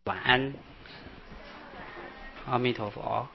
晚安，阿弥陀佛。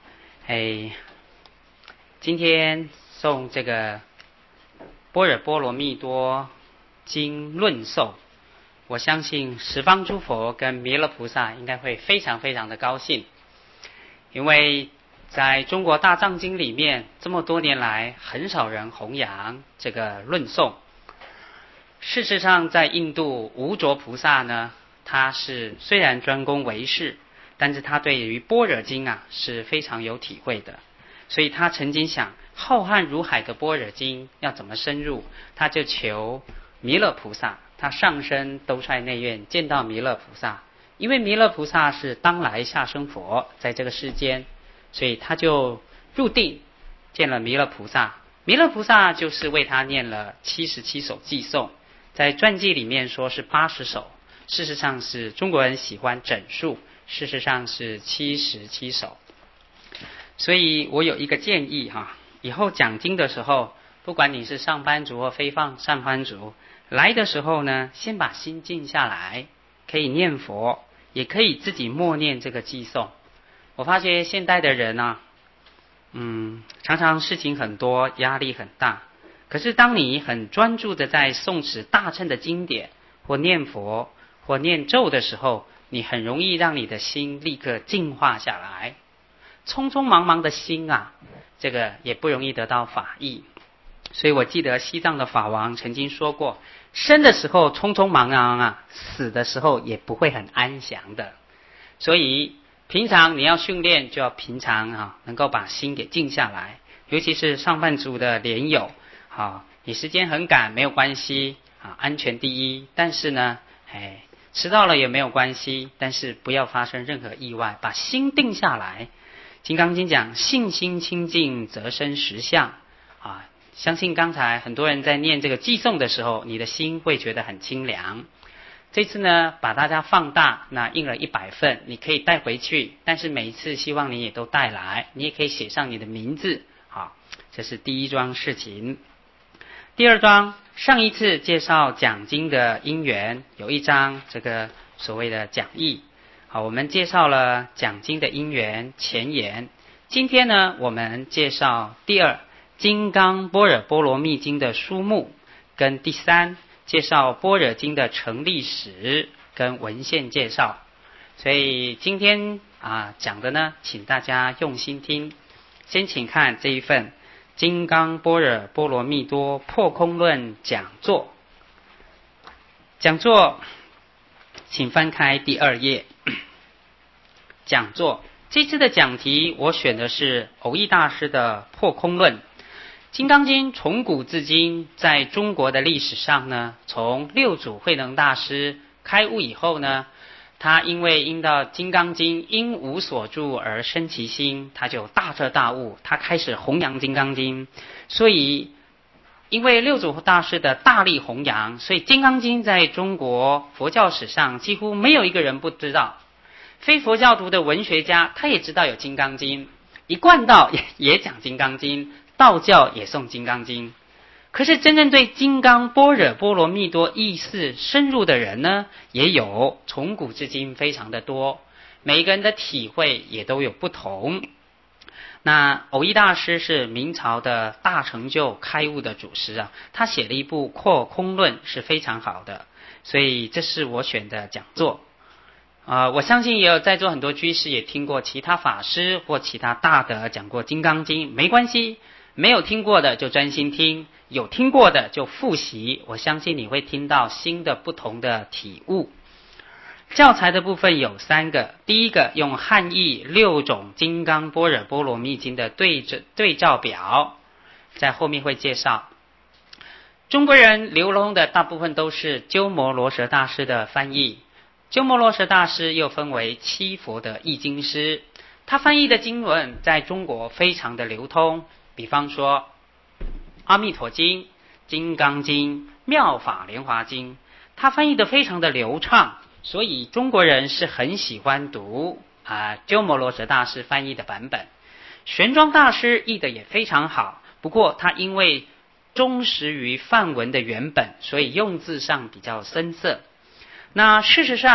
今天诵这个《般若波罗蜜多经论颂》，我相信十方诸佛跟弥勒菩萨应该会非常非常的高兴，因为在中国大藏经里面，这么多年来很少人弘扬这个论颂。事实上，在印度无着菩萨呢，他是虽然专攻唯识，但是他对于般若经是非常有体会的，所以他曾经想浩瀚如海的般若经要怎么深入，他就求弥勒菩萨，他上身兜率内院见到弥勒菩萨，因为弥勒菩萨是当来下生佛，在这个世间，所以他就入定见了弥勒菩萨。弥勒菩萨就是为他念了77首偈颂，在传记里面说是80首，事实上是中国人喜欢整数，事实上是77首。所以我有一个建议以后讲经的时候，不管你是上班族或非上班族，来的时候呢，先把心静下来，可以念佛，也可以自己默念这个偈颂。我发觉现代的人常常事情很多，压力很大，可是当你很专注的在诵持大乘的经典，或念佛或念咒的时候，你很容易让你的心立刻净化下来。匆匆忙忙的心这个也不容易得到法益。所以我记得西藏的法王曾经说过，生的时候匆匆忙忙死的时候也不会很安详的。所以平常你要训练，就要平常能够把心给静下来。尤其是上班族的莲友你时间很赶没有关系安全第一，但是呢迟到了也没有关系，但是不要发生任何意外，把心定下来。金刚经讲信心清净则生实相相信刚才很多人在念这个偈颂的时候，你的心会觉得很清凉。这次呢把大家放大，那印了100份，你可以带回去，但是每一次希望你也都带来，你也可以写上你的名字这是第一桩事情。第二桩，上一次介绍讲经的因缘，有一章这个所谓的讲义我们介绍了讲经的因缘前言。今天呢我们介绍第二金刚般若波罗蜜经的书目，跟第三介绍般若经的成立史跟文献介绍。所以今天讲的呢，请大家用心听。先请看这一份金刚般若波罗蜜多破空论讲座。讲座请翻开第2页。讲座这次的讲题我选的是蕅益大师的破空论。金刚经从古至今在中国的历史上呢，从六祖慧能大师开悟以后呢，他因为因到金刚经因无所住而生其心，他就大彻大悟，他开始弘扬金刚经。所以因为六祖大师的大力弘扬，所以金刚经在中国佛教史上几乎没有一个人不知道。非佛教徒的文学家他也知道有金刚经，一贯道也讲金刚经，道教也诵金刚经。可是真正对金刚般若波罗蜜多意思深入的人呢，也有，从古至今非常的多，每一个人的体会也都有不同。那蕅益大师是明朝的大成就开悟的祖师他写了一部破空论是非常好的，所以这是我选的讲座。我相信也有在座很多居士也听过其他法师或其他大德讲过金刚经，没关系，没有听过的就专心听，有听过的就复习，我相信你会听到新的不同的体悟。教材的部分有3个，第一个用汉译6种金刚般若波罗蜜经的对照表，在后面会介绍。中国人流通的大部分都是鸠摩罗什大师的翻译。鸠摩罗什大师又分为7佛的译经师，他翻译的经文在中国非常的流通，比方说阿弥陀经、金刚经、妙法莲华经，他翻译的非常的流畅，所以中国人是很喜欢读鸠摩罗什大师翻译的版本。玄奘大师译的也非常好，不过他因为忠实于梵文的原本，所以用字上比较生涩。那事实上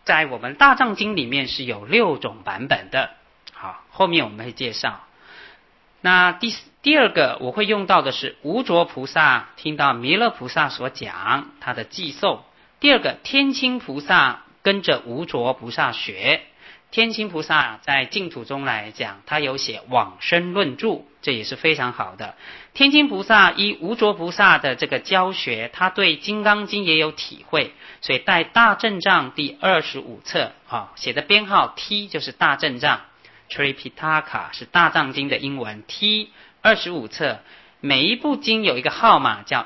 在我们大藏经里面是有6种版本的。好，后面我们会介绍。那第二个我会用到的是无着菩萨听到弥勒菩萨所讲他的寄送。第二个天亲菩萨跟着无着菩萨学。天亲菩萨在净土中来讲，他有写往生论著，这也是非常好的。天亲菩萨依无着菩萨的这个教学，他对金刚经也有体会，所以在大正藏第25册写的编号 T 就是大正藏， Tripitaka 是大藏经的英文 T 25册，每一部经有一个号码叫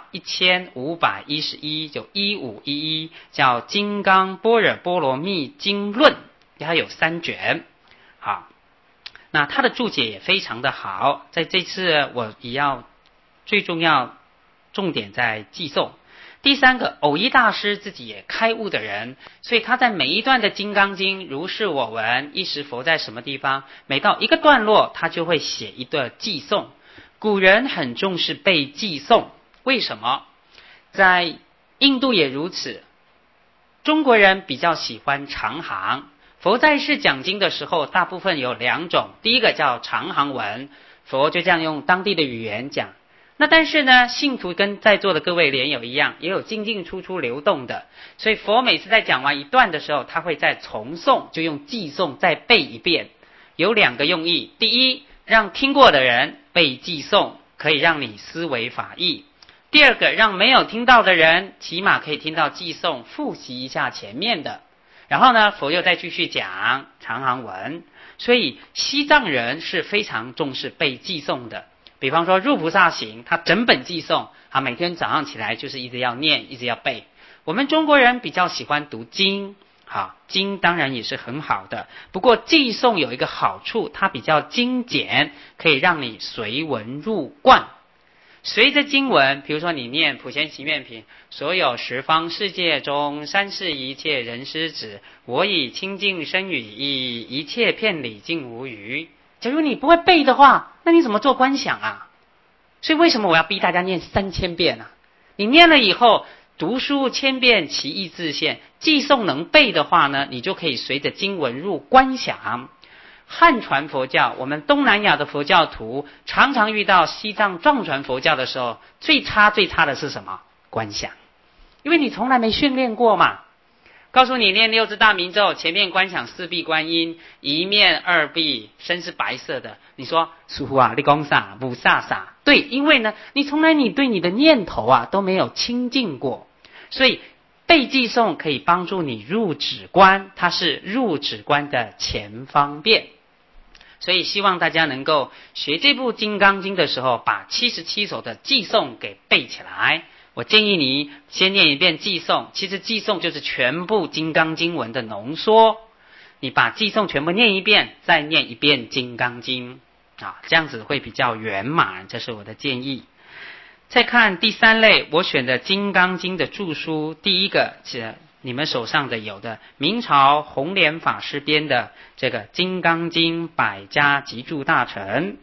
1511，就1511，叫金刚般若波罗蜜经论，它有3卷。好，那它的注解也非常的好，在这次我也要最重要重点在寄送。第三个，藕益大师自己也开悟的人，所以他在每一段的金刚经如是我闻，一时佛在什么地方，每到一个段落他就会写一段寄送。古人很重视背寄送，为什么？在印度也如此，中国人比较喜欢长行。佛在世讲经的时候大部分有2种，第一个叫长行文，佛就这样用当地的语言讲。那但是呢，信徒跟在座的各位莲友一样，也有进进出出流动的，所以佛每次在讲完一段的时候，他会再重诵，就用寄诵再背一遍。有2个用意，第一，让听过的人背寄诵，可以让你思维法义；第二个，让没有听到的人起码可以听到寄诵，复习一下前面的。然后呢，佛又再继续讲长行文。所以西藏人是非常重视背寄诵的。比方说入菩萨行，他整本寄诵，他每天早上起来就是一直要念，一直要背。我们中国人比较喜欢读经，经当然也是很好的，不过寄诵有一个好处，它比较精简，可以让你随文入观。随着经文，比如说你念普贤行愿品，所有十方世界中三世一切人师指，我以清净身语意，一切遍礼尽无余。假如你不会背的话，那你怎么做观想啊？所以为什么我要逼大家念3000遍啊？你念了以后，读书千遍其义自现，寄诵能背的话呢，你就可以随着经文入观想。汉传佛教，我们东南亚的佛教徒常常遇到西藏藏传佛教的时候，最差的是什么？观想。因为你从来没训练过嘛。告诉你念6字大明咒，前面观想4臂观音，一面2臂身是白色的。你说师父啊，你讲啥？不啥啥？对，因为呢，你从来对你的念头都没有清净过，所以背寄诵可以帮助你入止观，它是入止观的前方便。所以希望大家能够学这部金刚经的时候，把77首的寄诵给背起来。我建议你先念一遍寄诵，其实寄诵就是全部金刚经文的浓缩。你把寄诵全部念一遍，再念一遍金刚经这样子会比较圆满，这是我的建议。再看第3类，我选的金刚经的注疏，第一个是你们手上的有的明朝弘莲法师编的这个金刚经百家集注大成。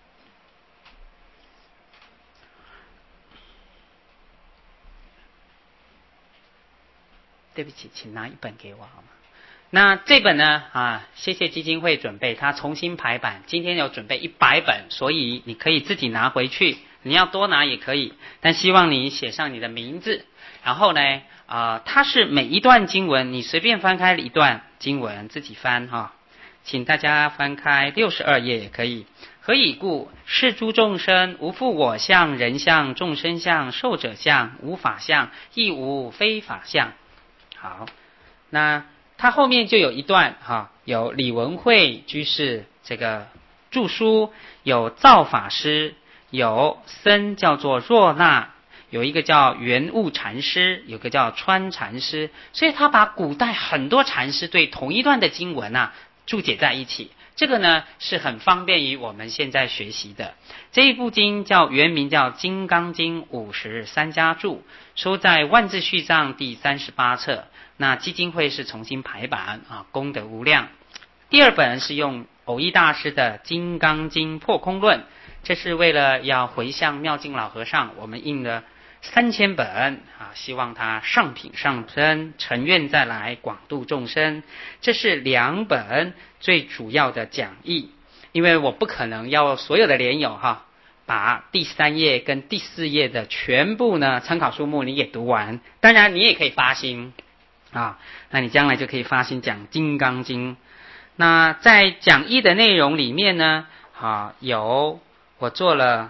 对不起，请拿一本给我好吗？那这本呢谢谢基金会准备，它重新排版，今天有准备100本，所以你可以自己拿回去，你要多拿也可以，但希望你写上你的名字。然后呢它是每一段经文，你随便翻开一段经文自己翻请大家翻开62页也可以。何以故？是诸众生无复我相、人相、众生相、寿者相，无法相，亦无非法相。好，那它后面就有一段有李文慧居士这个著书，有造法师，有僧叫做若那，有一个叫圆悟禅师，有个叫川禅师，所以他把古代很多禅师对同一段的经文注解在一起。这个呢是很方便于我们现在学习的。这一部经原名叫《金刚经53家注》，收在万字序藏第38册。那基金会是重新排版功德无量。第2本是用藕益大师的《金刚经破空论》，这是为了要回向妙净老和尚，我们印了 3000本啊，希望他上品上身，成愿再来广度众生。这是2本最主要的讲义，因为我不可能要所有的莲友把第3页跟第4页的全部呢参考书目你也读完。当然你也可以发心啊，那你将来就可以发心讲金刚经。那在讲义的内容里面呢，我做了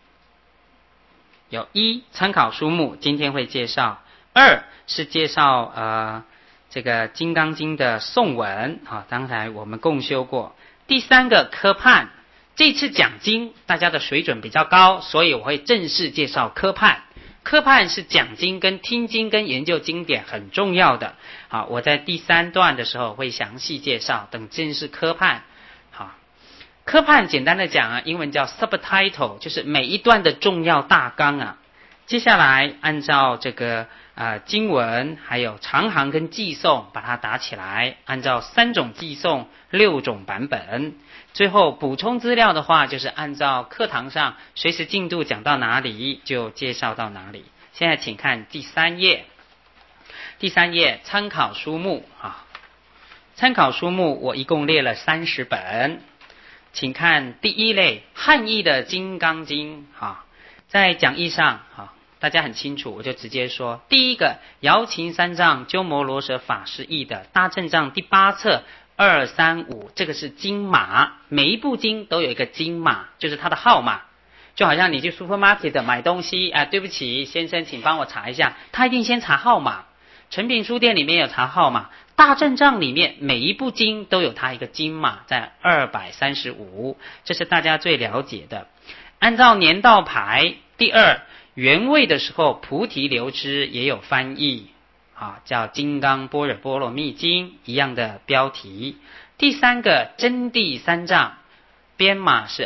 有1参考书目，今天会介绍；2是介绍这个金刚经的颂文刚才我们共修过。第3个科判，这次讲经大家的水准比较高，所以我会正式介绍科判。科判是讲经跟听经跟研究经典很重要的。好，我在第3段的时候会详细介绍，等正式科判。好，科判简单的讲英文叫 subtitle， 就是每一段的重要大纲接下来按照这个经文还有长行跟寄颂把它打起来，按照3种寄颂6种版本。最后补充资料的话，就是按照课堂上随时进度讲到哪里就介绍到哪里。现在请看第3页。第3页参考书目参考书目我一共列了30本。请看第1类汉译的金刚经在讲义上大家很清楚，我就直接说，第一个瑶琴三藏鸠摩罗什法师译的大正藏第8册235，这个是经码，每一部经都有一个经码，就是它的号码。就好像你去 supermarket 买东西对不起先生请帮我查一下，他一定先查号码。诚品书店里面有查号码，大正藏里面每一部经都有它一个经码，在235，这是大家最了解的。按照年道排，第2原位的时候菩提流支也有翻译叫金刚般若波罗蜜经，一样的标题。第3个真谛三藏编码是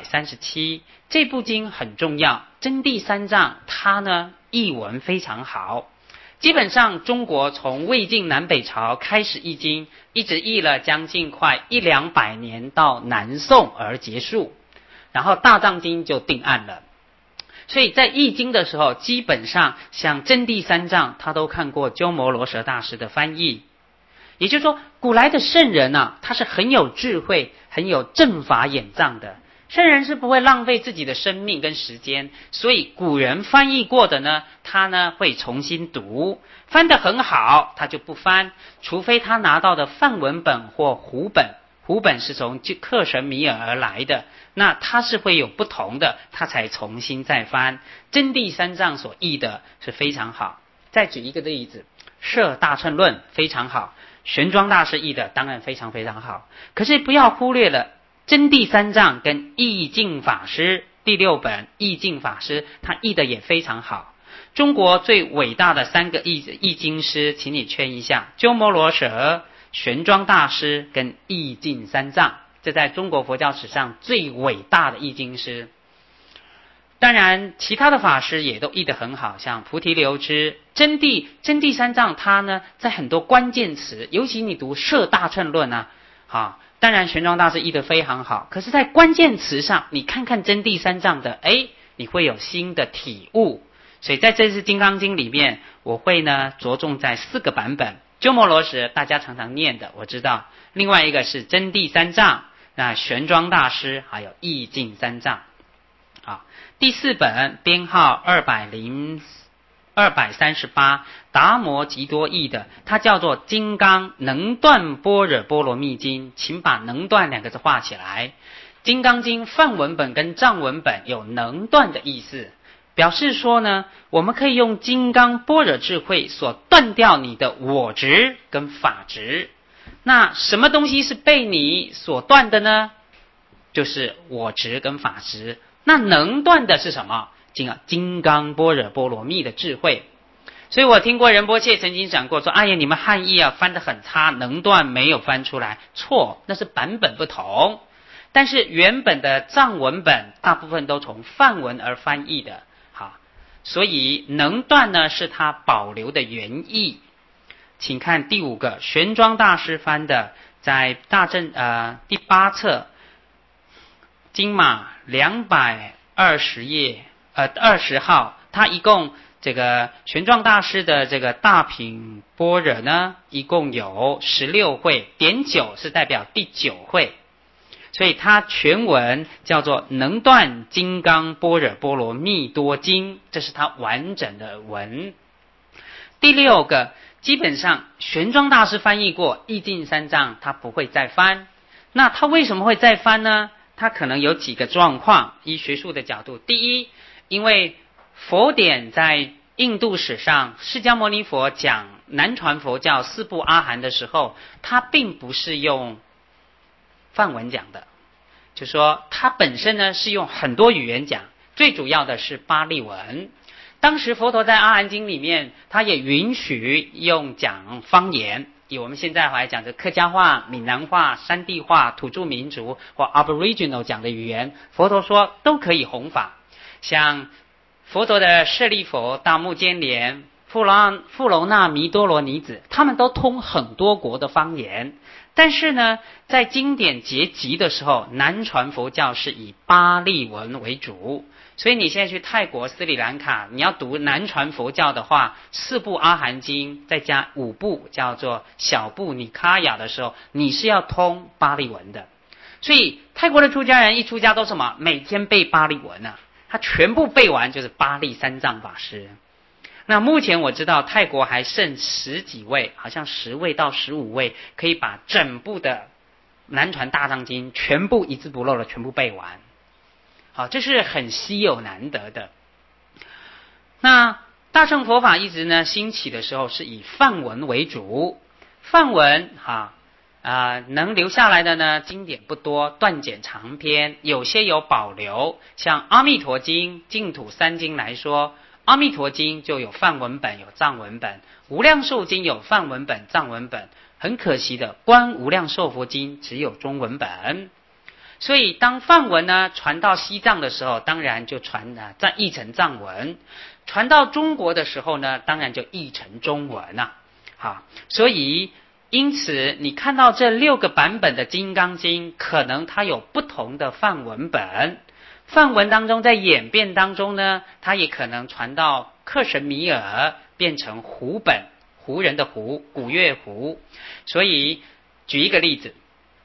237，这部经很重要。真谛三藏它呢译文非常好，基本上中国从魏晋南北朝开始译经，一直译了将近快100-200年，到南宋而结束，然后大藏经就定案了。所以在译经的时候，基本上像真谛三藏他都看过鸠摩罗什大师的翻译。也就是说，古来的圣人他是很有智慧很有正法眼藏的，圣人是不会浪费自己的生命跟时间，所以古人翻译过的呢，他呢会重新读，翻得很好他就不翻，除非他拿到的梵文本或胡本，胡本是从克什米尔而来的，那它是会有不同的，他才重新再翻。真谛三藏所译的是非常好。再举一个例子，摄大乘论非常好，玄奘大师译的当然非常非常好，可是不要忽略了真谛三藏跟义净法师第6本义净法师他译的也非常好。中国最伟大的3个译经师，请你圈一下：鸠摩罗什、玄奘大师跟义净三藏，这在中国佛教史上最伟大的译经师。当然其他的法师也都译得很好，像菩提流支、真谛三藏他呢在很多关键词，尤其你读摄大乘论当然玄奘大师译得非常好，可是在关键词上你看看真谛三藏的你会有新的体悟。所以在这次金刚经里面，我会呢着重在4个版本。鸠摩罗什大家常常念的我知道，另外一个是真谛三藏，那玄奘大师还有义净三藏。第4本编号238，达摩吉多译的，它叫做金刚能断般若波罗蜜经，请把能断2个字画起来。金刚经梵文本跟藏文本有能断的意思，表示说呢，我们可以用金刚般若智慧所断掉你的我执跟法执。那什么东西是被你所断的呢？就是我执跟法执。那能断的是什么？金刚般若波罗蜜的智慧。所以我听过仁波切曾经讲过说，你们汉译翻得很差，能断没有翻出来。错，那是版本不同。但是原本的藏文本大部分都从梵文而翻译的，所以能断呢是它保留的原意。请看第5个玄奘大师翻的，在大正第8册经码220页20号，它一共这个玄奘大师的这个大品般若呢，一共有16会，点9是代表第9会，所以它全文叫做能断金刚般若波罗蜜多经，这是它完整的文。第6个，基本上玄奘大师翻译过，意境三藏他不会再翻。那他为什么会再翻呢？他可能有几个状况，依学术的角度。第一，因为佛典在印度史上，释迦牟尼佛讲南传佛教4部阿含的时候，他并不是用梵文讲的，就说他本身呢是用很多语言讲，最主要的是巴利文。当时佛陀在阿含经里面，他也允许用讲方言，以我们现在来讲的客家话、闽南话、山地话、土著民族或 Aboriginal 讲的语言，佛陀说都可以弘法。像佛陀的舍利佛、大目犍连、富楼那弥多罗尼子，他们都通很多国的方言。但是呢，在经典结集的时候，南传佛教是以巴利文为主。所以你现在去泰国、斯里兰卡，你要读南传佛教的话，4部阿含经再加5部叫做小部尼卡雅的时候，你是要通巴利文的。所以泰国的出家人一出家都什么？每天背巴利文啊，他全部背完就是巴利三藏法师。那目前我知道泰国还剩10几位，好像10位到15位，可以把整部的南传大藏经全部一字不漏的全部背完。好，这是很稀有难得的。那大乘佛法一直呢兴起的时候是以梵文为主，梵文能留下来的呢经典不多，断简长篇，有些有保留。像阿弥陀经、净土三经来说，阿弥陀经就有梵文本有藏文本，无量寿经有梵文本藏文本，很可惜的观无量寿佛经只有中文本。所以当梵文呢传到西藏的时候，当然就译成藏文，传到中国的时候呢，当然就译成中文啊。好，所以因此你看到这6个版本的金刚经，可能它有不同的梵文本，梵文当中在演变当中呢，它也可能传到克什米尔变成胡本，胡人的胡，古月胡。所以举一个例子，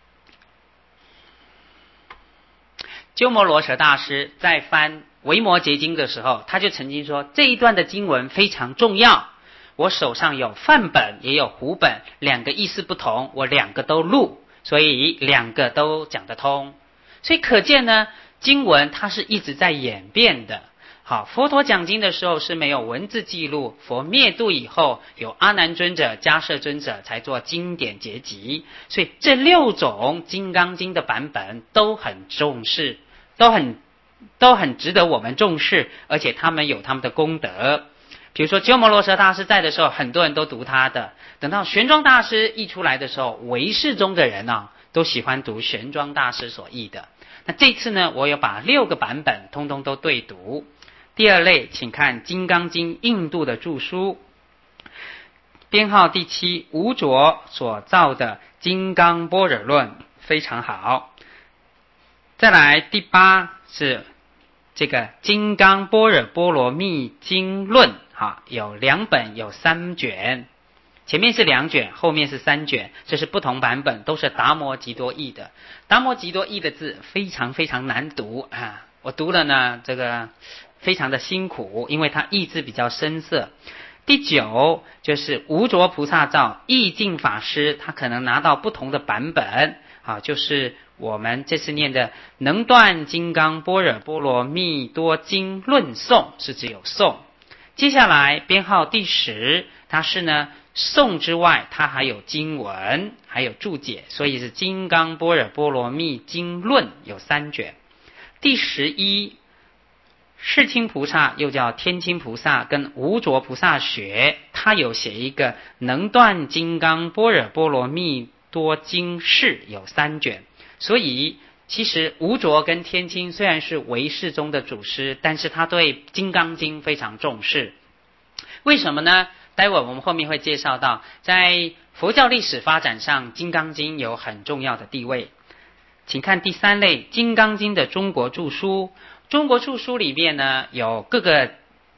鸠摩罗什大师在翻维摩诘经的时候，他就曾经说这一段的经文非常重要，我手上有梵本也有胡本，2个意思不同，我2个都录，所以2个都讲得通。所以可见呢，经文它是一直在演变的。好，佛陀讲经的时候是没有文字记录，佛灭度以后有阿难尊者、迦摄尊者才做经典结集，所以这6种金刚经的版本都很重视，都很值得我们重视，而且他们有他们的功德。比如说鸠摩罗什大师在的时候，很多人都读他的，等到玄奘大师译出来的时候，唯识中的人都喜欢读玄奘大师所译的。那这次呢，我有把6个版本通通都对读。第2类，请看《金刚经》印度的注书，编号第7，吴卓所造的《金刚般若论》，非常好。再来第8是这个《金刚般若波罗蜜经论》，有2本，有3卷，前面是2卷，后面是3卷，这是不同版本，都是达摩吉多译的。达摩吉多译的字非常非常难读啊，我读了呢，这个非常的辛苦，因为它译字比较深涩。第9就是无着菩萨造，意境法师他可能拿到不同的版本，就是我们这次念的能断金刚般若波罗蜜多经论颂，是只有颂。接下来编号第10，它是呢颂之外，它还有经文，还有注解，所以是金刚般若波罗蜜经论，有3卷。第11，世亲菩萨又叫天亲菩萨跟无着菩萨学，他有写一个能断金刚般若波罗蜜多经释，有3卷。所以其实无着跟天亲虽然是唯识中的祖师，但是他对金刚经非常重视。为什么呢？待会我们后面会介绍到，在佛教历史发展上，金刚经有很重要的地位。请看第3类，金刚经的中国注书。中国注书里面呢，有各个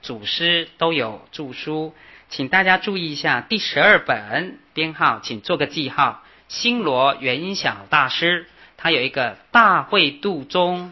祖师都有著书，请大家注意一下第12本编号，请做个记号。新罗元晓大师他有一个大会度经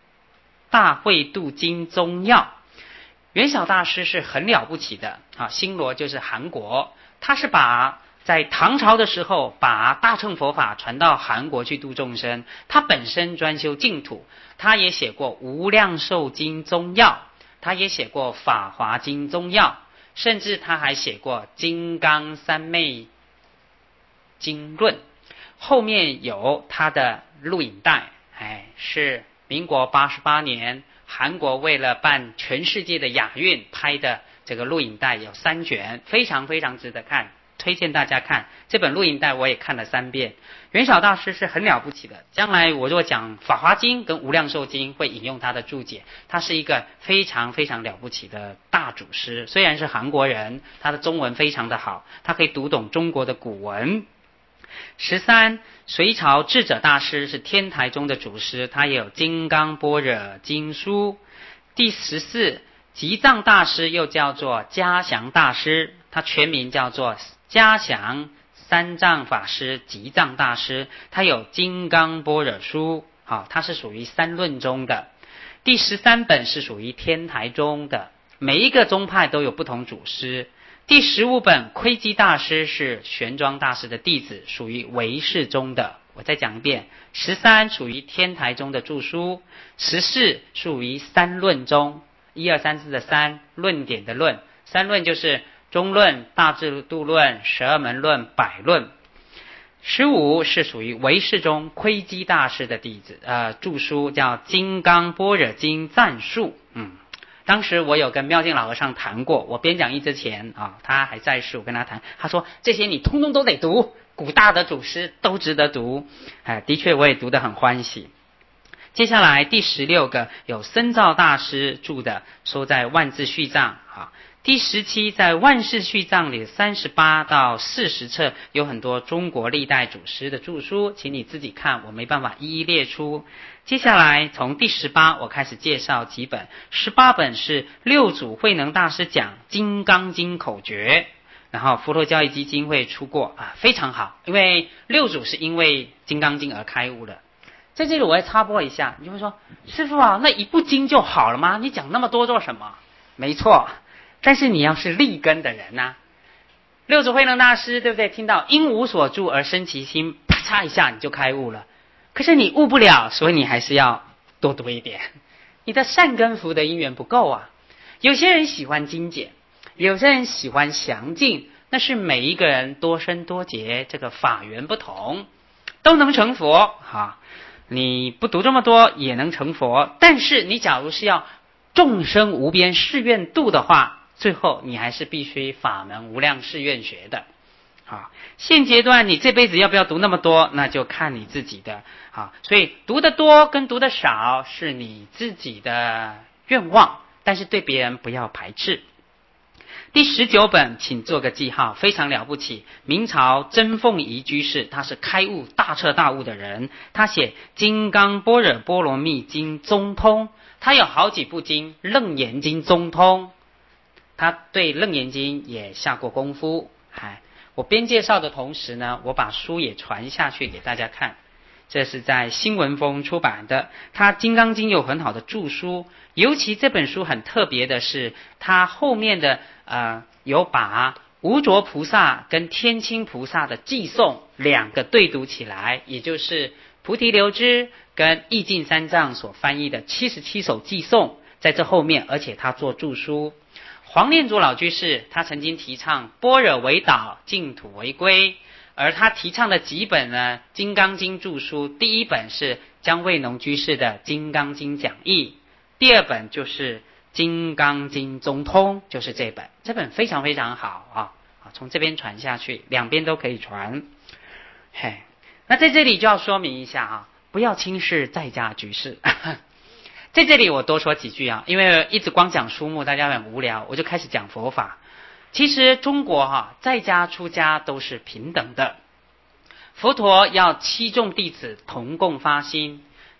宗要。元晓大师是很了不起的啊，新罗就是韩国，他是在唐朝的时候把大乘佛法传到韩国去度众生，他本身专修净土，他也写过无量寿经宗要，他也写过法华经宗要，甚至他还写过金刚三昧经论，后面有他的录影带，是民国88年韩国为了办全世界的亚运拍的这个录影带，有3卷，非常非常值得看，推荐大家看。这本录影带我也看了3遍。元晓大师是很了不起的，将来我若讲法华经跟无量寿经会引用他的注解，他是一个非常非常了不起的大祖师，虽然是韩国人，他的中文非常的好，他可以读懂中国的古文。13，隋朝智者大师是天台宗的祖师，他也有金刚般若经书。第14，吉藏大师又叫做嘉祥大师，他全名叫做嘉祥三藏法师吉藏大师，他有金刚般若书，他是属于三论宗的。第13本是属于天台宗的，每一个宗派都有不同祖师。第15本窥基大师是玄奘大师的弟子，属于唯识宗的。我再讲一遍，13属于天台宗的著书，14属于三论宗，1、2、3、4的3，论点的论，三论就是中论、大智度论、十二门论、百论。15是属于唯识宗窥基大师的弟子，著书叫金刚般若经赞述。当时我有跟妙净老和尚谈过，我编讲义之前他还在世，我跟他谈，他说这些你通通都得读，古大的祖师都值得读。的确我也读得很欢喜。接下来第16个有深造大师著的，收在万字序藏。第17在万世序藏里38到40册有很多中国历代祖师的著书，请你自己看，我没办法一一列出。接下来从第18我开始介绍几本，18本是六祖慧能大师讲金刚经口诀，然后佛陀教育基金会出过，非常好，因为六祖是因为金刚经而开悟的。在这里我要插播一下，你就会说师父那一部经就好了吗？你讲那么多做什么？没错，但是你要是立根的人六祖慧能大师对不对？听到因无所住而生其心，啪嚓一下你就开悟了。可是你悟不了，所以你还是要多读一点，你的善根福德因缘不够有些人喜欢精简，有些人喜欢详尽，那是每一个人多生多劫，这个法缘不同，都能成佛你不读这么多也能成佛，但是你假如是要众生无边誓愿度的话，最后你还是必须法门无量誓愿学的。现阶段你这辈子要不要读那么多，那就看你自己的所以读得多跟读得少是你自己的愿望，但是对别人不要排斥。第19本请做个记号，非常了不起，明朝真凤仪居士，他是开悟大彻大悟的人，他写金刚般若波罗蜜经中通，他有好几部经，楞严经中通，他对楞严经也下过功夫。我边介绍的同时呢，我把书也传下去给大家看，这是在新文风出版的，他金刚经有很好的注书，尤其这本书很特别的是，他后面的有把无着菩萨跟天亲菩萨的偈颂2个对读起来，也就是菩提流支跟意境三藏所翻译的77首偈颂在这后面，而且他做注书。黄念祖老居士他曾经提倡般若为导，净土为归，而他提倡的几本呢金刚经注书，第1本是姜卫农居士的金刚经讲义，第2本就是金刚经中通，就是这本非常非常好从这边传下去，两边都可以传。那在这里就要说明一下不要轻视在家居士在这里我多说几句因为一直光讲书目大家很无聊，我就开始讲佛法。其实中国在家出家都是平等的，佛陀要7众弟子同共发心，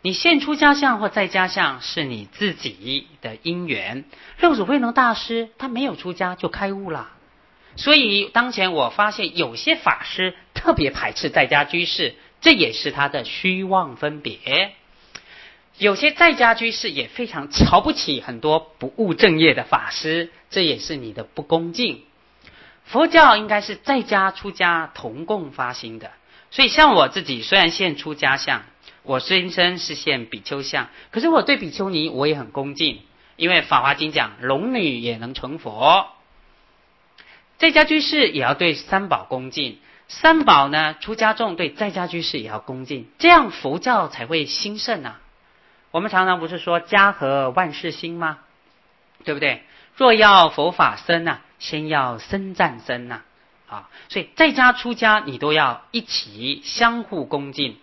你现出家相或在家相是你自己的因缘。六祖慧能大师他没有出家就开悟了，所以当前我发现有些法师特别排斥在家居士，这也是他的虚妄分别。有些在家居士也非常瞧不起很多不务正业的法师，这也是你的不恭敬。佛教应该是在家出家同共发心的，所以像我自己虽然现出家相，我先生是现比丘相，可是我对比丘尼我也很恭敬，因为法华经讲龙女也能成佛。在家居士也要对三宝恭敬，三宝呢出家众对在家居士也要恭敬，这样佛教才会兴盛啊。我们常常不是说家和万事兴吗？对不对？若要佛法僧啊，先要僧赞僧啊。所以在家出家你都要一起相互恭敬。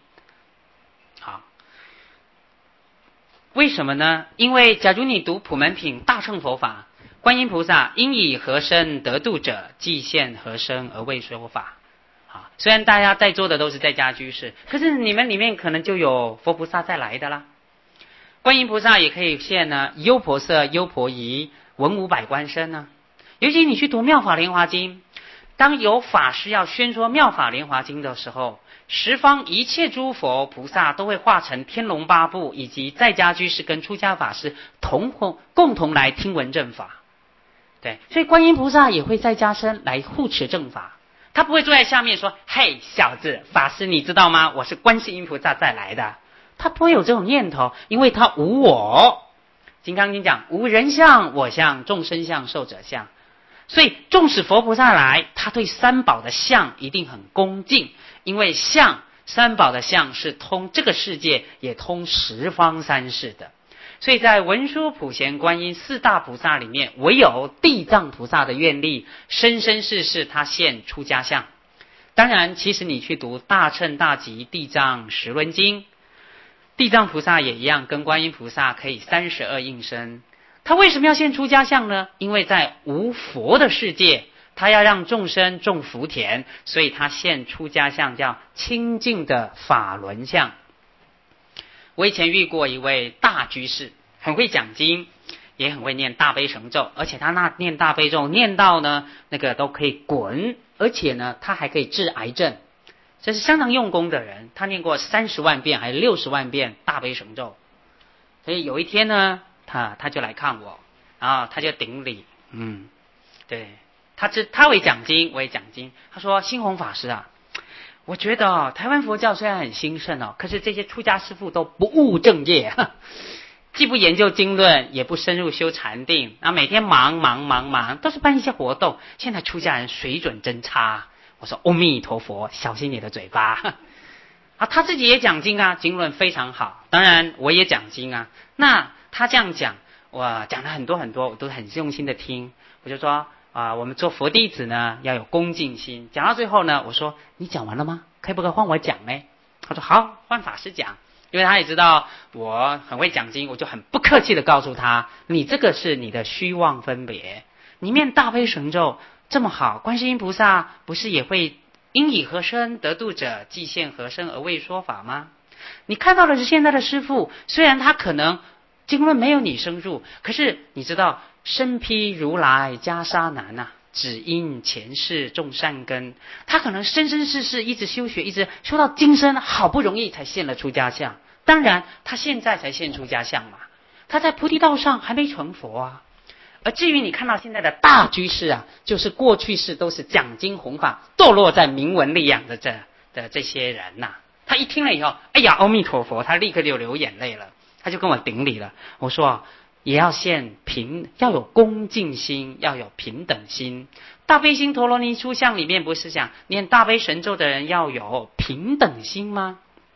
为什么呢？因为假如你读普门品大乘佛法，观音菩萨应以何身得度者，即现何身而为说法。虽然大家在座的都是在家居士，可是你们里面可能就有佛菩萨再来的啦。观音菩萨也可以现呢优婆塞、优婆夷、文武百官身呢。尤其你去读妙法莲华经，当有法师要宣说妙法莲华经的时候，十方一切诸佛菩萨都会化成天龙八部，以及在家居士跟出家法师共同来听闻正法。对，所以观音菩萨也会在家身来护持正法，他不会坐在下面说：“嘿，小子，法师你知道吗？我是观世音菩萨再来的。”他不会有这种念头，因为他无我。金刚经讲无人相、我相、众生相、寿者相。所以纵使佛菩萨来，他对三宝的相一定很恭敬，因为相三宝的相是通这个世界也通十方三世的。所以在文殊普贤观音四大菩萨里面，唯有地藏菩萨的愿力生生世世他现出家相。当然其实你去读大乘大集地藏十轮经，地藏菩萨也一样，跟观音菩萨可以32应身。他为什么要现出家相呢？因为在无佛的世界，他要让众生种福田，所以他现出家相叫清净的法轮相。我以前遇过一位大居士，很会讲经，也很会念大悲神咒，而且他念大悲咒念到呢那个都可以滚，而且呢他还可以治癌症。这是相当用功的人，他念过30万遍还是60万遍大悲神咒。所以有一天呢他就来看我，然后他就顶礼，对，他会讲经，我也讲经。他说：“星宏法师啊，我觉得台湾佛教虽然很兴盛可是这些出家师父都不务正业，既不研究经论，也不深入修禅定，每天忙，都是办一些活动。现在出家人水准真差。”我说：“阿弥陀佛，小心你的嘴巴。”他自己也讲经啊，经论非常好。当然我也讲经啊。那他这样讲，我讲了很多，我都很用心的听。我就说我们做佛弟子呢要有恭敬心。讲到最后呢，我说：“你讲完了吗？可不可以换我讲呢？”他说：“好，换法师讲。”因为他也知道我很会讲经，我就很不客气的告诉他：“你这个是你的虚妄分别。你念大悲神咒这么好，观世音菩萨不是也会应以何身得度者，即现何身而为说法吗？你看到的是现在的师父，虽然他可能经论没有你深入，可是你知道身披如来袈裟男只因前世种善根，他可能生生世世一直修学，一直修到今生，好不容易才现了出家相。当然他现在才现出家相嘛，他在菩提道上还没成佛啊。而至于你看到现在的大居士就是过去世都是讲经弘法，堕落在名闻利养的这些人他一听了以后，哎呀，阿弥陀佛，他立刻就流眼泪了，他就跟我顶礼了。我说也要要有恭敬心，要有平等心。大悲心陀罗尼出相里面不是讲念大悲神咒的人要有平等心吗？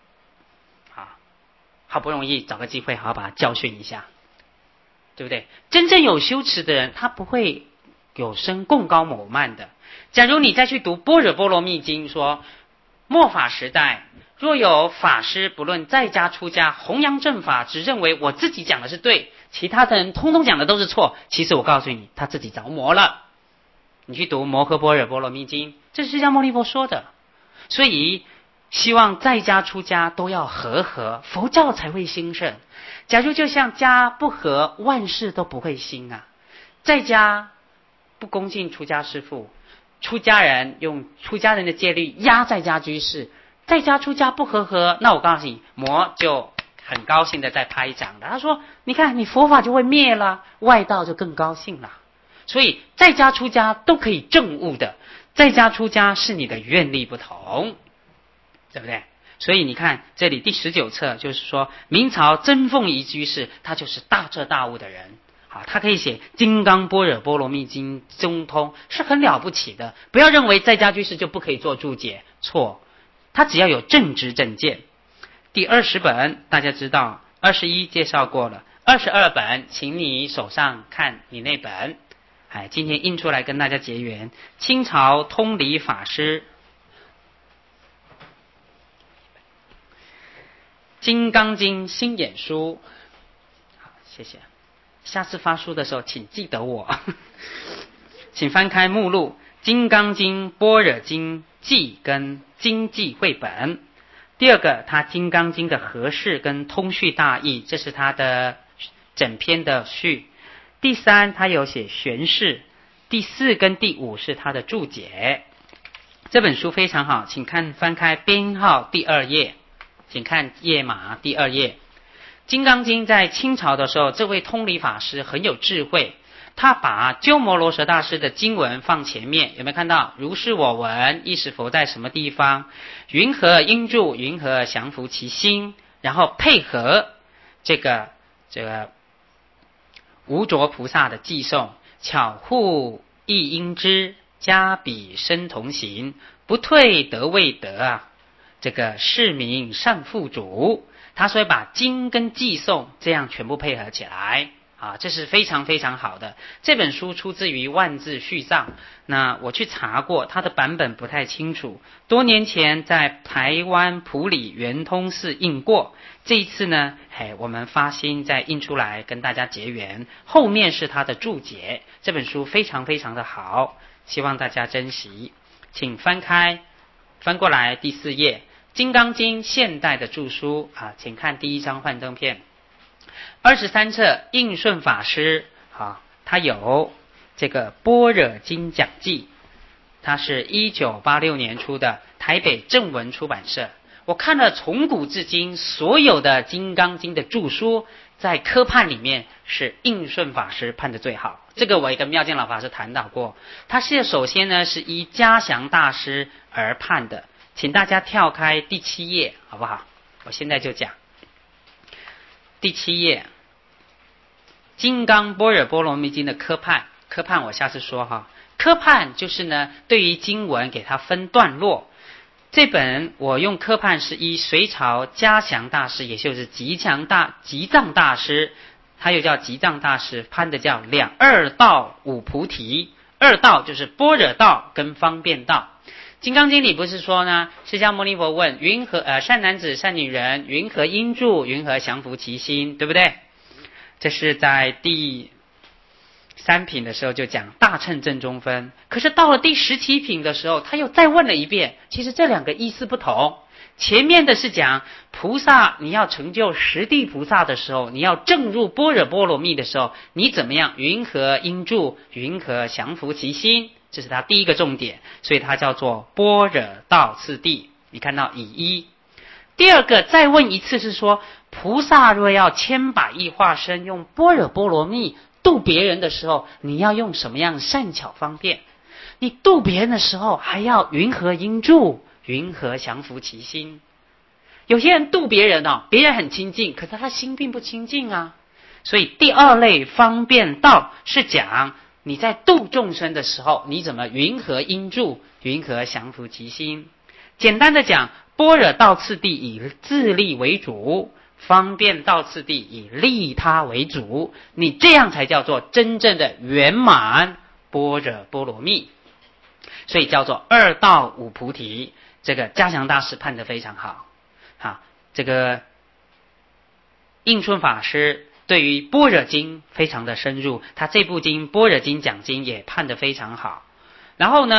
好不容易找个机会好好把他教训一下，对不对？真正有修持的人，他不会有生贡高某慢的。假如你再去读般若波罗蜜经，说末法时代若有法师不论在家出家弘扬正法，只认为我自己讲的是对，其他的人通通讲的都是错，其实我告诉你，他自己着魔了。你去读摩诃般若波罗蜜经，这是释迦牟尼佛说的。所以希望在家出家都要和，佛教才会兴盛。假如就像家不和，万事都不会兴啊。在家不恭敬出家师父，出家人用出家人的戒律压在家居士，在家出家不和，那我告诉你，魔就很高兴的在拍掌的。他说：“你看，你佛法就会灭了，外道就更高兴了。”所以在家出家都可以证悟的，在家出家是你的愿力不同，对不对？所以你看这里第19册就是说，明朝真凤仪居士他就是大彻大悟的人。他可以写《金刚般若波罗蜜经》中通，是很了不起的。不要认为在家居士就不可以做注解，错，他只要有正知正见。第20本大家知道，21介绍过了，22本请你手上看你那本，今天印出来跟大家结缘。清朝通理法师金刚经新演书，好，谢谢。下次发书的时候请记得我请翻开目录《金刚经》《般若经》记跟经记绘本。第二个，他《金刚经》的合释跟通序大义，这是他的整篇的序。第3，他有写玄释。第4跟第5是他的注解。这本书非常好，请翻开编号第2页，请看页码第2页。金刚经在清朝的时候，这位通理法师很有智慧，他把鸠摩罗什大师的经文放前面，有没有看到？如是我闻，亦是佛在什么地方？云何应住？云何降伏其心？然后配合这个无着菩萨的偈颂，巧护亦应知，加彼身同行，不退得未得啊！这个是名善付主。他所以把经跟偈颂这样全部配合起来这是非常非常好的。这本书出自于万字序藏，那我去查过，它的版本不太清楚，多年前在台湾埔里圆通寺印过，这一次呢我们发心再印出来跟大家结缘，后面是它的注解。这本书非常非常的好，希望大家珍惜。请翻过来第4页，金刚经现代的注疏请看第1张幻灯片。23册应顺法师他有这个般若经讲记，他是1986年出的，台北正文出版社。我看了从古至今所有的金刚经的注疏，在科判里面是应顺法师判的最好。这个我也跟妙见老法师谈到过，他首先呢是依嘉祥大师而判的。请大家跳开第7页好不好？我现在就讲第7页金刚般若波罗蜜经的科判我下次说科判就是呢对于经文给它分段落。这本我用科判是依隋朝嘉祥大师，也就是吉藏大师，他又叫吉藏大师判的叫二道五菩提。二道就是般若道跟方便道。金刚经里不是说呢，释迦牟尼佛问云何善男子善女人，云何应住，云何降伏其心，对不对？这是在第3品的时候就讲大乘正中分，可是到了第17品的时候他又再问了一遍，其实这两个意思不同。前面的是讲菩萨你要成就十地菩萨的时候，你要证入般若波罗蜜的时候，你怎么样云何应住，云何降伏其心，这是他第一个重点，所以它叫做般若道次第。你看到以一。第二个再问一次是说，菩萨若要千百亿化身用般若波罗蜜度别人的时候，你要用什么样善巧方便？你度别人的时候还要云何应住，云何降伏其心。有些人度别人别人很亲近，可是他心并不亲近啊。所以第2类方便道是讲你在度众生的时候，你怎么云何应住，云何降伏其心。简单的讲，般若道次第以自利为主，方便道次第以利他为主，你这样才叫做真正的圆满般若波罗蜜，所以叫做二道五菩提。这个嘉祥大师判得非常好。这个应顺法师对于般若经非常的深入，他这部经般若经讲经也判得非常好。然后呢，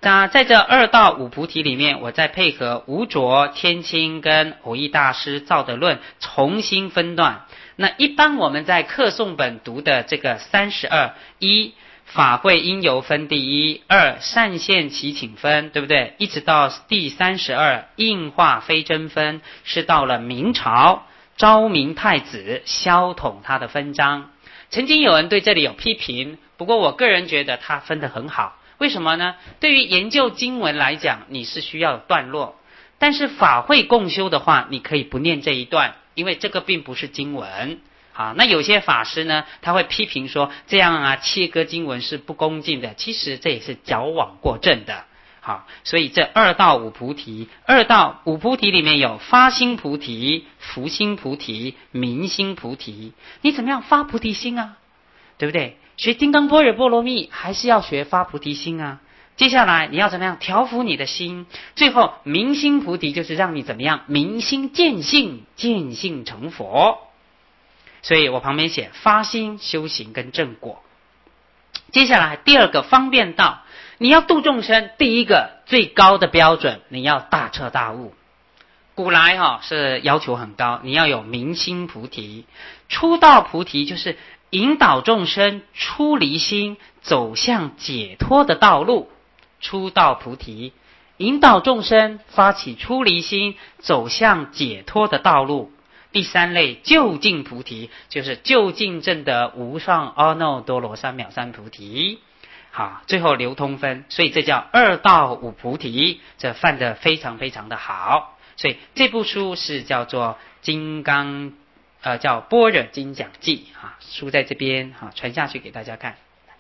那在这2到5菩提里面，我再配合无着、天亲跟偶益大师造的论重新分段。那一般我们在课诵本读的这个32，一法会因由分第一，2善现其请分，对不对？一直到第32应化非真分，是到了明朝昭明太子萧统他的分章。曾经有人对这里有批评，不过我个人觉得他分得很好。为什么呢？对于研究经文来讲，你是需要段落，但是法会共修的话，你可以不念这一段，因为这个并不是经文。好，那有些法师呢，他会批评说这样啊，切割经文是不恭敬的，其实这也是矫枉过正的。好，所以这2到5菩提，2到5菩提里面有发心菩提、福心菩提、明心菩提。你怎么样发菩提心啊？对不对？学金刚般若波罗蜜还是要学发菩提心啊。接下来你要怎么样调伏你的心？最后明心菩提就是让你怎么样明心见性，见性成佛。所以我旁边写发心、修行跟正果。接下来第2个方便道，你要度众生，第一个最高的标准，你要大彻大悟。古来是要求很高，你要有明心菩提。出道菩提就是引导众生出离心，走向解脱的道路。出道菩提引导众生发起出离心，走向解脱的道路。第3类究竟菩提，就是究竟证得无上阿耨多罗三藐三菩提。好，最后流通分，所以这叫2到5菩提，这犯得非常非常的好。所以这部书是叫做金刚叫般若经讲记啊，书在这边传下去给大家看。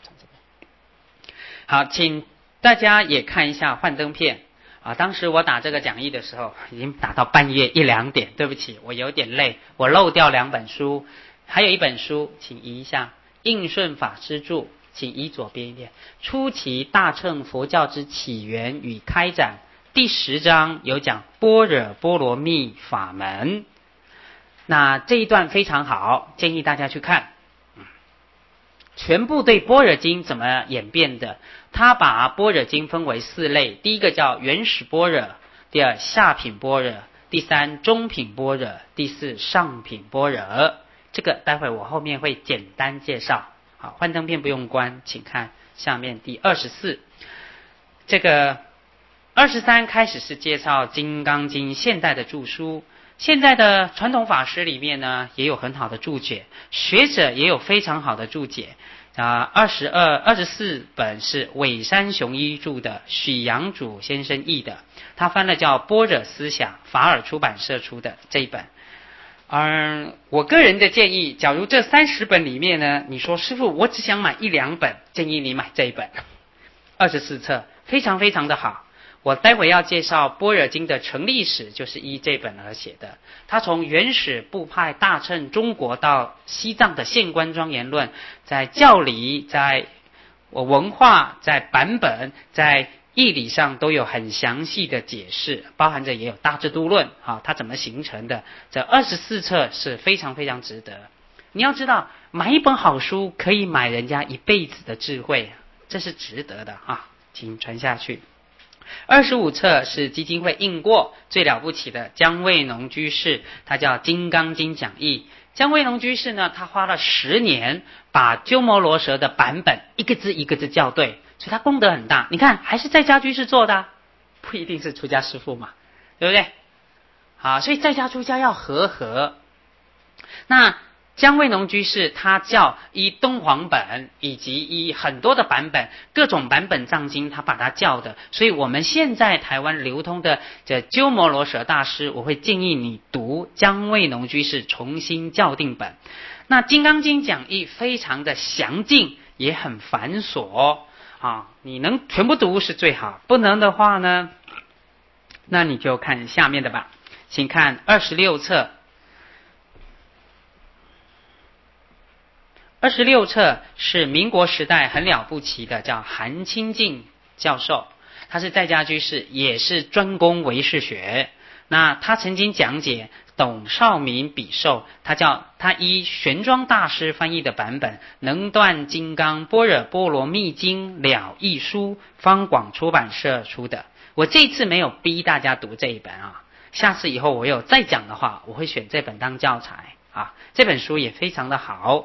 好，请大家也看一下幻灯片啊。当时我打这个讲义的时候，已经打到半夜1、2点，对不起，我有点累，我漏掉2本书，还有一本书，请移一下，应顺法师著，请移左边一点，初期大乘佛教之起源与开展。第10章有讲般若波罗蜜法门，那这一段非常好，建议大家去看。全部对般若经怎么演变的？他把般若经分为4类，第一个叫原始般若，第2下品般若，第3中品般若，第4上品般若。这个待会我后面会简单介绍。好，幻灯片不用关，请看下面第24。这个23开始是介绍《金刚经》现代的注疏，现在的传统法师里面呢也有很好的注解，学者也有非常好的注解。24本是尾山雄一著的，许阳祖先生译的，他翻了叫《般若思想》，法尔出版社出的这一本。我个人的建议，假如这30本里面呢，你说师父我只想买1、2本，建议你买这一本24册，非常非常的好。我待会要介绍般若经的成立史，就是依这本而写的。他从原始部派大乘中国到西藏的现观庄严论，在教理、在文化、在版本、在义理上都有很详细的解释，包含着也有大智度论它怎么形成的。这24册是非常非常值得。你要知道，买一本好书可以买人家一辈子的智慧，这是值得的请传下去。25册是基金会印过最了不起的姜卫农居士，他叫《金刚经讲义》。姜卫农居士呢，他花了10年把鸠摩罗什的版本一个字一个字校对，所以他功德很大。你看，还是在家居士做的不一定是出家师父嘛，对不对？好，所以在家出家要和。那姜卫农居士他教依东皇本以及依很多的版本，各种版本藏经他把它教的，所以我们现在台湾流通的这鸠摩罗什大师，我会建议你读姜卫农居士重新校订本。那金刚经讲义非常的详尽，也很繁琐你能全部读是最好，不能的话呢，那你就看下面的吧。请看26册。26册是民国时代很了不起的，叫韩清净教授，他是在家居士，也是专攻唯识学。 那他曾经讲解董绍民笔受，他依玄奘大师翻译的版本《能断金刚般若波罗蜜经了义书》，方广出版社出的。我这次没有逼大家读这一本啊，下次以后我有再讲的话，我会选这本当教材啊。这本书也非常的好。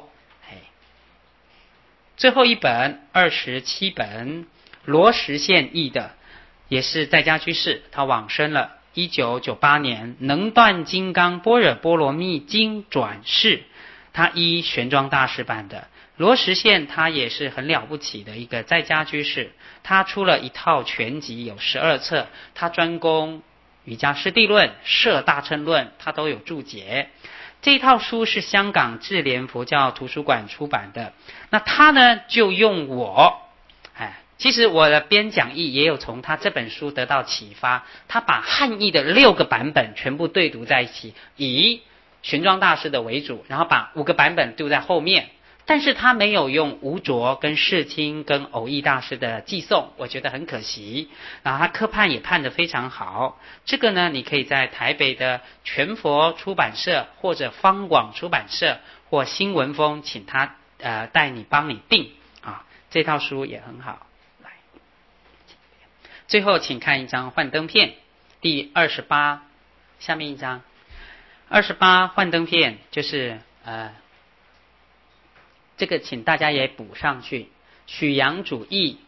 最后一本27本罗实现译的，也是在家居士，他往生了，1998年能断金刚般若波罗蜜经转世，他依玄奘大师版的。罗实现他也是很了不起的一个在家居士，他出了一套全集，有12册，他专攻瑜伽师地论、摄大乘论，他都有注解。这套书是香港智联佛教图书馆出版的。那他呢就用其实我的编讲义也有从他这本书得到启发，他把汉译的6个版本全部对读在一起，以玄奘大师的为主，然后把5个版本丢在后面，但是他没有用吴卓跟世亲跟偶益大师的寄送，我觉得很可惜。然后他科判也判得非常好，这个呢你可以在台北的全佛出版社或者方广出版社或新文风请他帮你订啊，这套书也很好。来，最后请看一张幻灯片，第28，下面一张28幻灯片，就是这个请大家也补上去。许阳主译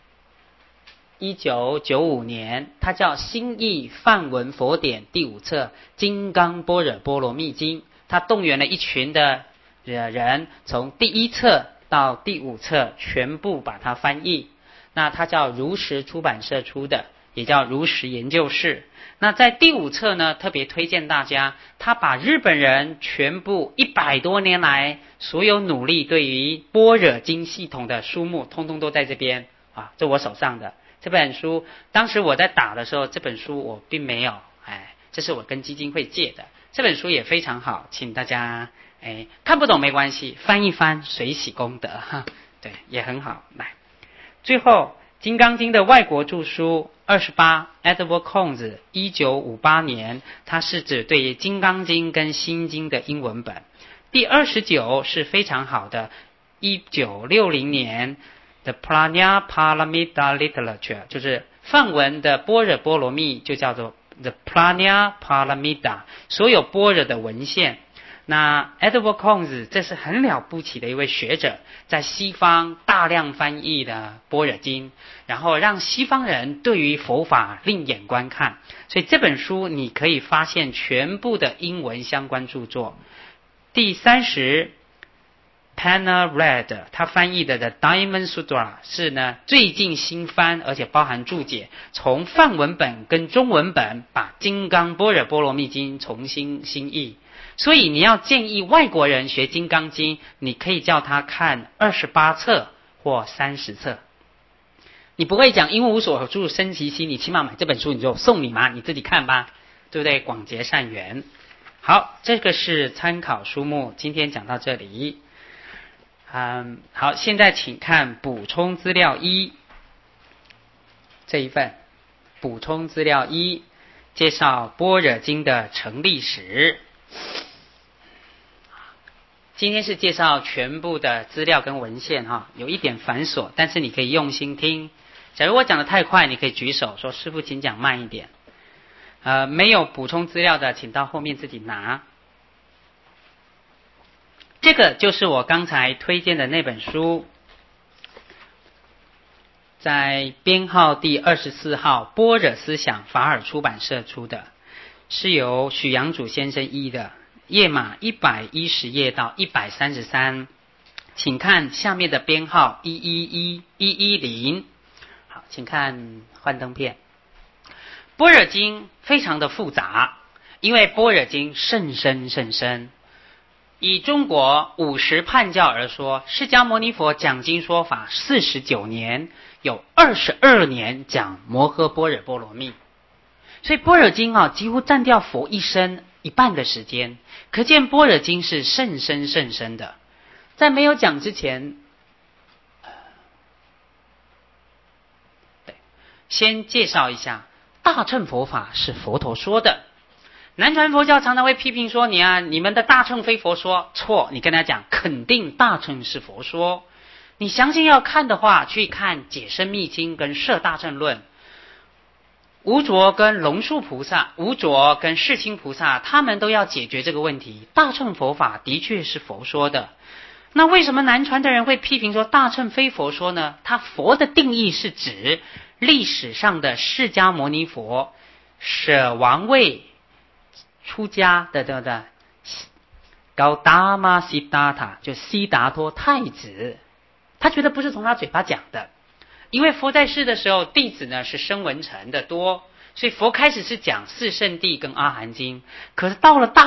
1995年，它叫新译梵文佛典第5册《金刚般若波罗蜜经》，它动员了一群的人，从第1册到第5册全部把它翻译。那它叫如实出版社出的，也叫如实研究室。那在第5册呢，特别推荐大家，他把日本人全部100多年来所有努力对于般若经系统的书目，通通都在这边啊，这我手上的这本书。当时我在打的时候，这本书我并没有，这是我跟基金会借的。这本书也非常好，请大家看不懂没关系，翻一翻随喜功德哈，对，也很好。来，最后《金刚经》的外国著书28 Edward Conze 1958年，它是指对于《金刚经》跟《心经》的英文本。第29是非常好的1960年的 Prajnaparamita Literature， 就是梵文的般若波罗蜜就叫做 The Prajnaparamita， 所有般若的文献。那 Edward Conze 这是很了不起的一位学者，在西方大量翻译的般若经，然后让西方人对于佛法另眼观看。所以这本书你可以发现全部的英文相关著作。第30 Panna Red 他翻译的 The Diamond Sutra 是呢最近新翻，而且包含注解，从梵文本跟中文本把金刚般若波罗蜜经重新新译。所以你要建议外国人学金刚经，你可以叫他看28册或30册。你不会讲因无所住生其心，你起码买这本书你就送你嘛，你自己看吧，对不对？广结善缘。好，这个是参考书目，今天讲到这里。好，现在请看补充资料1，这一份补充资料1，介绍般若经的成立史。今天是介绍全部的资料跟文献有一点繁琐，但是你可以用心听。假如我讲得太快，你可以举手说师父请讲慢一点。没有补充资料的请到后面自己拿。这个就是我刚才推荐的那本书，在编号第24号般若思想法尔出版社出的，是由许阳祖先生译的，页码110页到133，请看下面的编号111、110。好，请看幻灯片。般若经非常的复杂，因为般若经甚深甚深。以中国50判教而说，释迦牟尼佛讲经说法49年，有22年讲摩诃般若波罗蜜，所以般若经几乎占掉佛一生一半的时间，可见般若经是甚深甚深的。在没有讲之前，先介绍一下大乘佛法是佛陀说的， 南传佛教常常会批评说你们的大乘非佛说，错，你跟他讲肯定大乘是佛说。你详细要看的话，去看解深密经跟摄大乘论。无着跟龙树菩萨，无着跟世亲菩萨，他们都要解决这个问题。大乘佛法的确是佛说的，那为什么南传的人会批评说大乘非佛说呢？他佛的定义是指历史上的释迦牟尼佛舍王位出家的高达玛悉达塔，就悉达多太子，他觉得不是从他嘴巴讲的。因为佛在世的时候，弟子呢是声闻乘的多，所以佛开始是讲四圣谛跟阿含经，可是到了大